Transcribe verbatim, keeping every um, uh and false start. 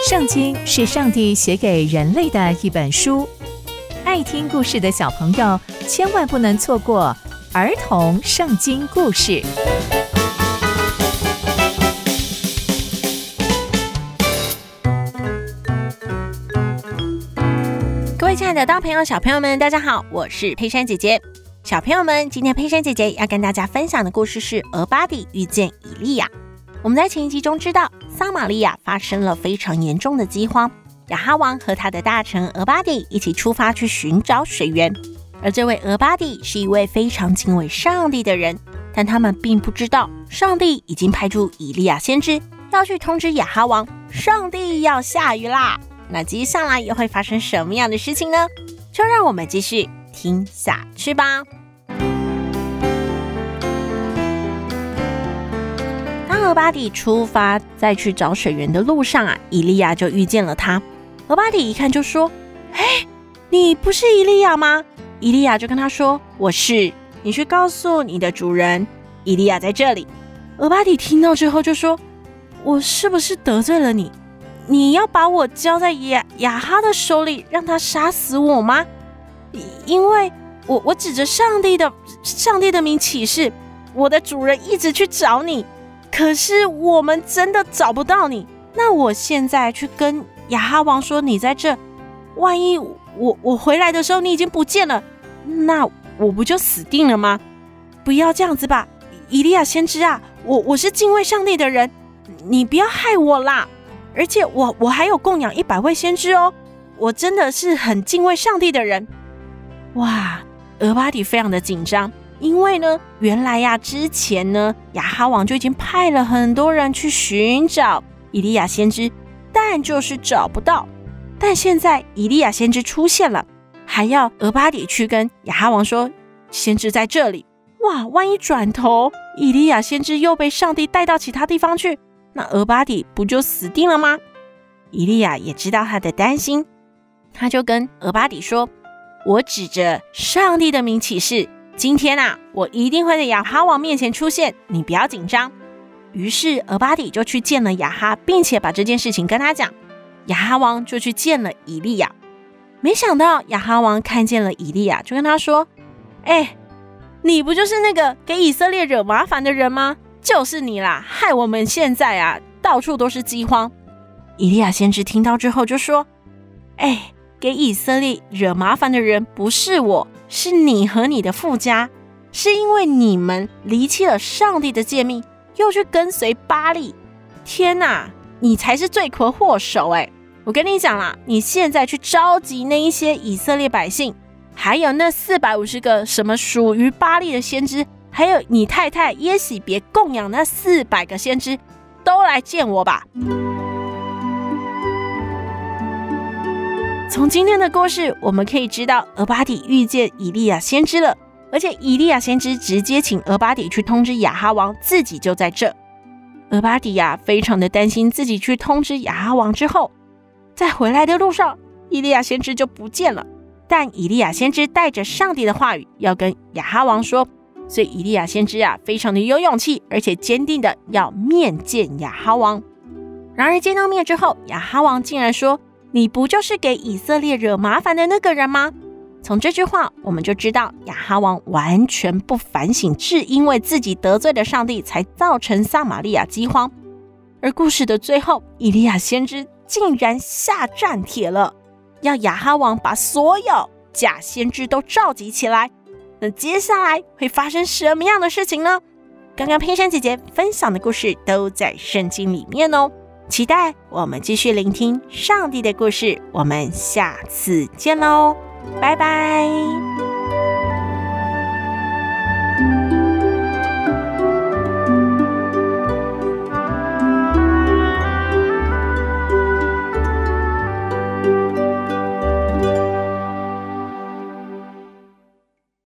圣经是上帝写给人类的一本书，爱听故事的小朋友千万不能错过儿童圣经故事。 各位亲爱的大朋友小朋友们，大家好，我是佩珊姐姐。小朋友们，今天佩珊姐姐要跟大家分享的故事是俄巴底遇见以利亚。我们在前一集中知道，撒玛利亚发生了非常严重的饥荒，亚哈王和他的大臣俄巴底一起出发去寻找水源。而这位俄巴底是一位非常敬畏上帝的人，但他们并不知道，上帝已经派出以利亚先知要去通知亚哈王，上帝要下雨啦。那接下来又会发生什么样的事情呢？就让我们继续听下去吧。当俄巴底出发再去找水源的路上啊，以利亚就遇见了他。俄巴底一看就说：嘿，你不是以利亚吗？以利亚就跟他说：我是，你去告诉你的主人，以利亚在这里。俄巴底听到之后就说：我是不是得罪了你？你要把我交在亚亚哈的手里，让他杀死我吗？因为我我指着上帝的上帝的名起誓，我的主人一直去找你，可是我们真的找不到你。那我现在去跟亚哈王说你在这，万一我我回来的时候你已经不见了，那我不就死定了吗？不要这样子吧，以利亚先知啊，我我是敬畏上帝的人，你不要害我啦。而且我我还有供养一百位先知哦，我真的是很敬畏上帝的人。哇，俄巴底非常的紧张，因为呢，原来呀、啊，之前呢，亚哈王就已经派了很多人去寻找以利亚先知，但就是找不到。但现在以利亚先知出现了，还要俄巴底去跟亚哈王说，先知在这里。哇，万一转头以利亚先知又被上帝带到其他地方去，那俄巴底不就死定了吗？以利亚也知道他的担心，他就跟俄巴底说：我指着上帝的名起誓，今天啊，我一定会在亚哈王面前出现，你不要紧张。于是俄巴底就去见了亚哈，并且把这件事情跟他讲。亚哈王就去见了以利亚，没想到亚哈王看见了以利亚，就跟他说：哎，你不就是那个给以色列惹麻烦的人吗？就是你啦，害我们现在啊到处都是饥荒。以利亚先知听到之后就说：哎，给以色列惹麻烦的人不是我，是你和你的父家，是因为你们离弃了上帝的诫命，又去跟随巴力。天哪，你才是罪魁祸首哎！我跟你讲啦，你现在去召集那一些以色列百姓，还有那四百五十个什么属于巴力的先知，还有你太太耶洗别供养那四百个先知，都来见我吧。从今天的故事，我们可以知道俄巴底遇见以利亚先知了，而且以利亚先知直接请俄巴底去通知亚哈王，自己就在这。俄巴底呀、啊，非常的担心自己去通知亚哈王之后，在回来的路上，以利亚先知就不见了。但以利亚先知带着上帝的话语要跟亚哈王说，所以以利亚先知啊，非常的有勇气，而且坚定的要面见亚哈王。然而见到面之后，亚哈王竟然说：你不就是给以色列惹麻烦的那个人吗？从这句话我们就知道亚哈王完全不反省，是因为自己得罪了上帝才造成撒玛利亚饥荒。而故事的最后，以利亚先知竟然下战帖了，要亚哈王把所有假先知都召集起来。那接下来会发生什么样的事情呢？刚刚佩珊姐姐分享的故事都在圣经里面哦，期待我们继续聆听上帝的故事。我们下次见喽，拜拜。